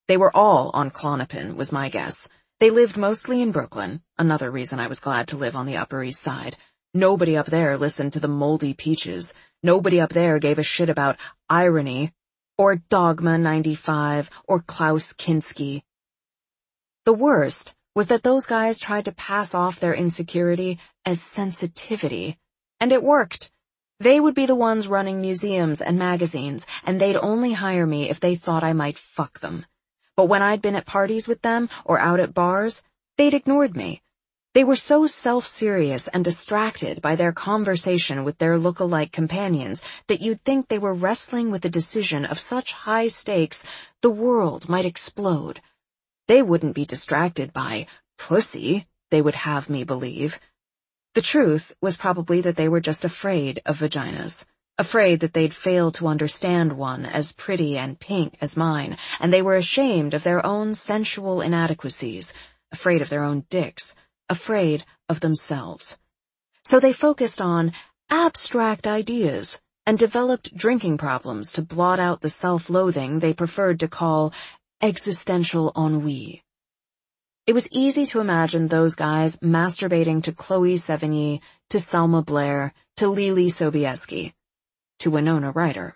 They were all on Klonopin, was my guess. They lived mostly in Brooklyn, another reason I was glad to live on the Upper East Side. Nobody up there listened to the Moldy Peaches. Nobody up there gave a shit about Irony, or Dogma 95, or Klaus Kinski. The worst was that those guys tried to pass off their insecurity as sensitivity. And it worked. They would be the ones running museums and magazines, and they'd only hire me if they thought I might fuck them. But when I'd been at parties with them or out at bars, they'd ignored me. They were so self-serious and distracted by their conversation with their look-alike companions that you'd think they were wrestling with a decision of such high stakes the world might explode. They wouldn't be distracted by pussy, they would have me believe. The truth was probably that they were just afraid of vaginas, afraid that they'd fail to understand one as pretty and pink as mine, and they were ashamed of their own sensual inadequacies, afraid of their own dicks, afraid of themselves. So they focused on abstract ideas and developed drinking problems to blot out the self-loathing they preferred to call existential ennui. It was easy to imagine those guys masturbating to Chloe Sevigny, to Selma Blair, to Lily Sobieski, to Winona Ryder.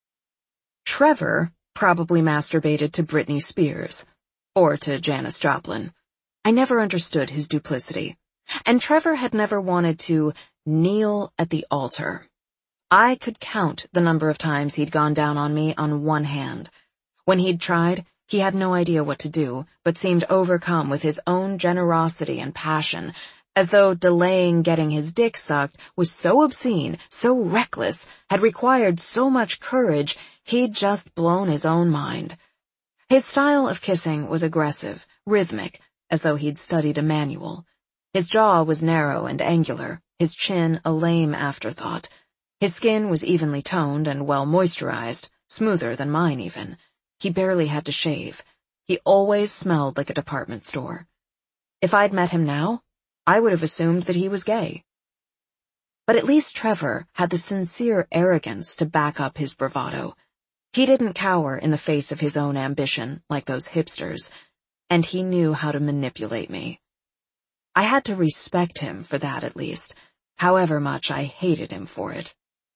Trevor probably masturbated to Britney Spears, or to Janis Joplin. I never understood his duplicity. And Trevor had never wanted to kneel at the altar. I could count the number of times he'd gone down on me on one hand. When he'd tried, he had no idea what to do, but seemed overcome with his own generosity and passion, as though delaying getting his dick sucked was so obscene, so reckless, had required so much courage, he'd just blown his own mind. His style of kissing was aggressive, rhythmic, as though he'd studied a manual. His jaw was narrow and angular, his chin a lame afterthought. His skin was evenly toned and well moisturized, smoother than mine even. He barely had to shave. He always smelled like a department store. If I'd met him now, I would have assumed that he was gay. But at least Trevor had the sincere arrogance to back up his bravado. He didn't cower in the face of his own ambition, like those hipsters, and he knew how to manipulate me. I had to respect him for that at least, however much I hated him for it.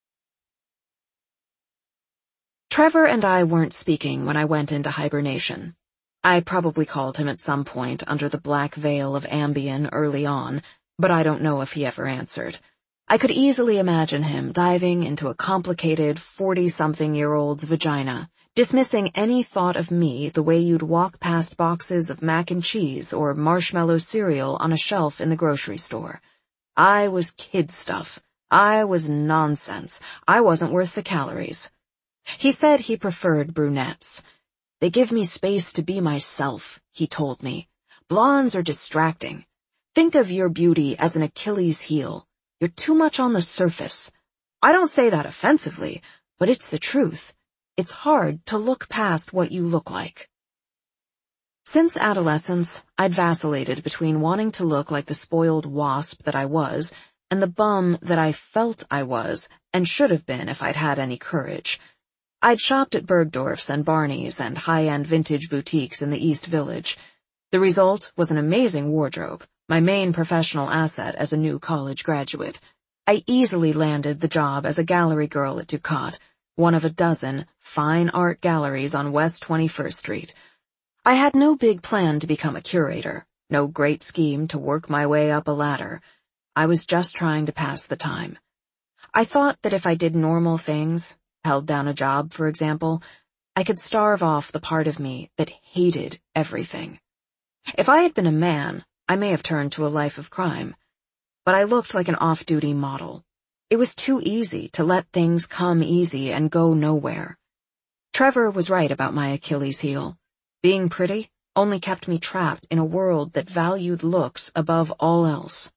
Trevor and I weren't speaking when I went into hibernation. I probably called him at some point under the black veil of Ambien early on, but I don't know if he ever answered. I could easily imagine him diving into a complicated 40-something-year-old's vagina, dismissing any thought of me the way you'd walk past boxes of mac and cheese or marshmallow cereal on a shelf in the grocery store. I was kid stuff. I was nonsense. I wasn't worth the calories. He said he preferred brunettes. They give me space to be myself, he told me. Blondes are distracting. Think of your beauty as an Achilles heel. You're too much on the surface. I don't say that offensively, but it's the truth. It's hard to look past what you look like. Since adolescence, I'd vacillated between wanting to look like the spoiled wasp that I was and the bum that I felt I was and should have been if I'd had any courage. I'd shopped at Bergdorf's and Barney's and high-end vintage boutiques in the East Village. The result was an amazing wardrobe, my main professional asset as a new college graduate. I easily landed the job as a gallery girl at Ducat, one of a dozen fine art galleries on West 21st Street. I had no big plan to become a curator, no great scheme to work my way up a ladder. I was just trying to pass the time. I thought that if I did normal things, held down a job, for example, I could starve off the part of me that hated everything. If I had been a man, I may have turned to a life of crime. But I looked like an off-duty model. It was too easy to let things come easy and go nowhere. Trevor was right about my Achilles heel. Being pretty only kept me trapped in a world that valued looks above all else.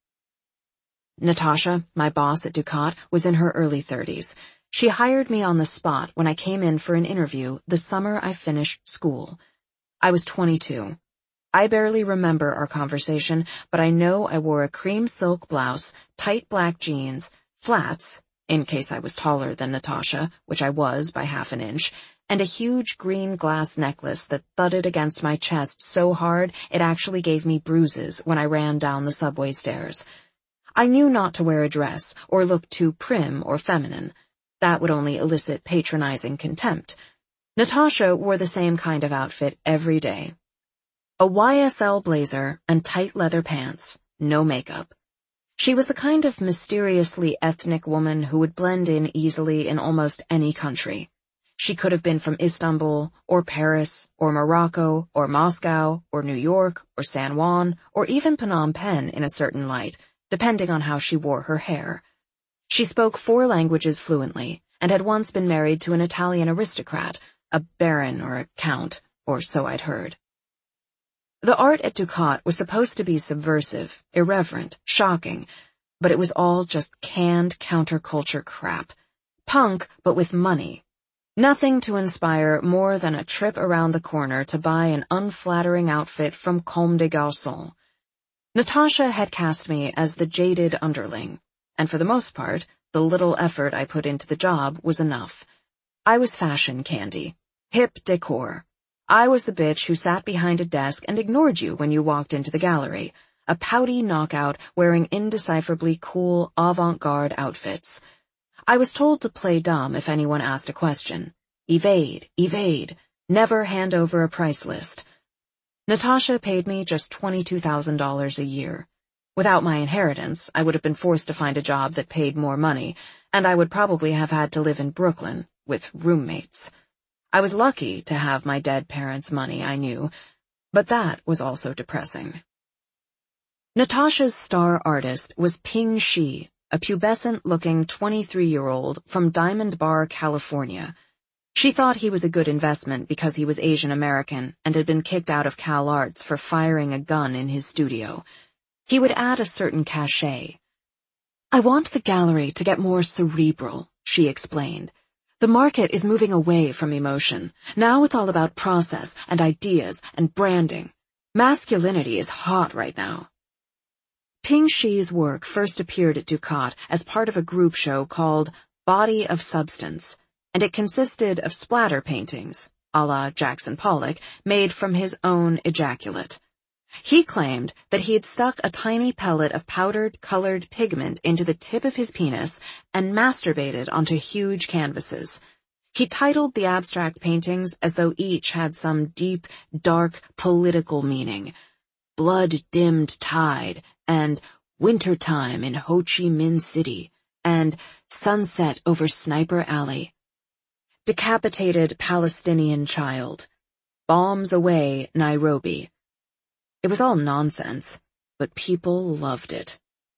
Natasha, my boss at Ducat, was in her early 30s. She hired me on the spot when I came in for an interview the summer I finished school. I was 22. I barely remember our conversation, but I know I wore a cream silk blouse, tight black jeans, flats, in case I was taller than Natasha, which I was by half an inch, and a huge green glass necklace that thudded against my chest so hard it actually gave me bruises when I ran down the subway stairs. I knew not to wear a dress or look too prim or feminine. That would only elicit patronizing contempt. Natasha wore the same kind of outfit every day. A YSL blazer and tight leather pants, no makeup. She was the kind of mysteriously ethnic woman who would blend in easily in almost any country. She could have been from Istanbul, or Paris, or Morocco, or Moscow, or New York, or San Juan, or even Phnom Penh in a certain light, depending on how she wore her hair. She spoke 4 languages fluently, and had once been married to an Italian aristocrat, a baron or a count, or so I'd heard. The art at Ducat was supposed to be subversive, irreverent, shocking, but it was all just canned counterculture crap. Punk, but with money. Nothing to inspire more than a trip around the corner to buy an unflattering outfit from Comme des Garçons. Natasha had cast me as the jaded underling, and for the most part, the little effort I put into the job was enough. I was fashion candy, hip decor. I was the bitch who sat behind a desk and ignored you when you walked into the gallery, a pouty knockout wearing indecipherably cool avant-garde outfits. I was told to play dumb if anyone asked a question. Evade, never hand over a price list. Natasha paid me just $22,000 a year. Without my inheritance, I would have been forced to find a job that paid more money, and I would probably have had to live in Brooklyn, with roommates. I was lucky to have my dead parents' money, I knew, but that was also depressing. Natasha's star artist was Ping Shi, a pubescent-looking 23-year-old from Diamond Bar, California. She thought he was a good investment because he was Asian American and had been kicked out of Cal Arts for firing a gun in his studio. He would add a certain cachet. "I want the gallery to get more cerebral," she explained. "The market is moving away from emotion. Now it's all about process and ideas and branding. Masculinity is hot right now." Ping Shi's work first appeared at Ducat as part of a group show called Body of Substance, and it consisted of splatter paintings, a la Jackson Pollock, made from his own ejaculate. He claimed that he had stuck a tiny pellet of powdered colored pigment into the tip of his penis and masturbated onto huge canvases. He titled the abstract paintings as though each had some deep, dark, political meaning. Blood-dimmed tide, and Wintertime in Ho Chi Minh City, and Sunset over Sniper Alley. Decapitated Palestinian child. Bombs away Nairobi. It was all nonsense, but people loved it.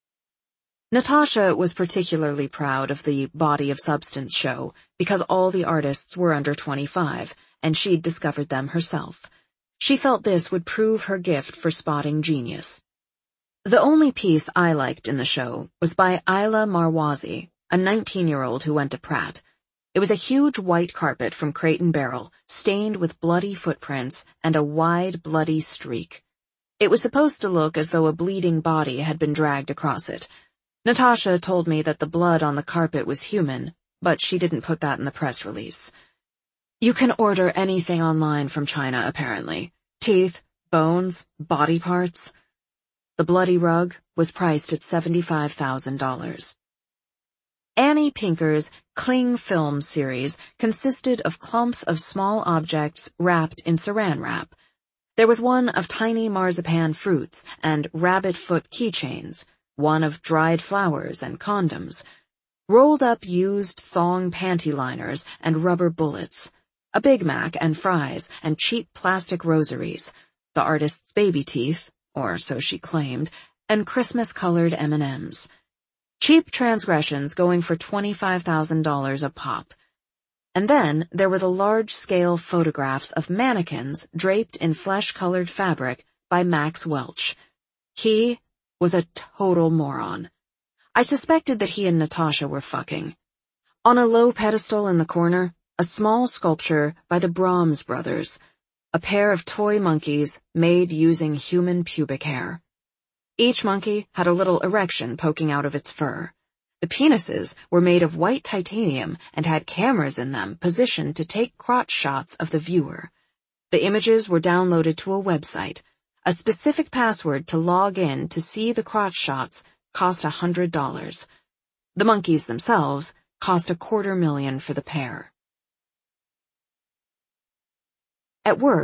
Natasha was particularly proud of the Body of Substance show because all the artists were under 25, and she'd discovered them herself. She felt this would prove her gift for spotting genius. The only piece I liked in the show was by Ayla Marwazi, a 19-year-old who went to Pratt. It was a huge white carpet from Crate & Barrel, stained with bloody footprints and a wide, bloody streak. It was supposed to look as though a bleeding body had been dragged across it. Natasha told me that the blood on the carpet was human, but she didn't put that in the press release. You can order anything online from China, apparently. Teeth, bones, body parts. The bloody rug was priced at $75,000. Annie Pinker's Cling Film series consisted of clumps of small objects wrapped in saran wrap. There was one of tiny marzipan fruits and rabbit foot keychains, one of dried flowers and condoms, rolled up used thong panty liners and rubber bullets, a Big Mac and fries and cheap plastic rosaries, the artist's baby teeth, or so she claimed, and Christmas-colored M&Ms. Cheap transgressions going for $25,000 a pop. And then there were the large-scale photographs of mannequins draped in flesh-colored fabric by Max Welch. He was a total moron. I suspected that he and Natasha were fucking. On a low pedestal in the corner, a small sculpture by the Brahms brothers, a pair of toy monkeys made using human pubic hair. Each monkey had a little erection poking out of its fur. The The penises were made of white titanium and had cameras in them positioned to take crotch shots of the viewer. The images were downloaded to a website. A specific password to log in to see the crotch shots cost $100. The monkeys themselves cost $250,000 for the pair. At work,